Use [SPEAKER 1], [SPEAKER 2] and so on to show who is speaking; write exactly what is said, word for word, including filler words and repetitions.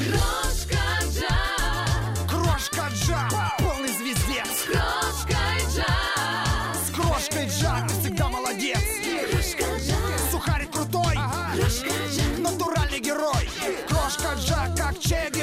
[SPEAKER 1] Крошка Джа,
[SPEAKER 2] Крошка Джа, полный звездец.
[SPEAKER 1] Крошка Джа,
[SPEAKER 2] С Крошкой Джа ты всегда молодец.
[SPEAKER 1] Крошка Джа,
[SPEAKER 2] Сухарик крутой,
[SPEAKER 1] Крошка Джа,
[SPEAKER 2] натуральный герой. Крошка Джа, как Че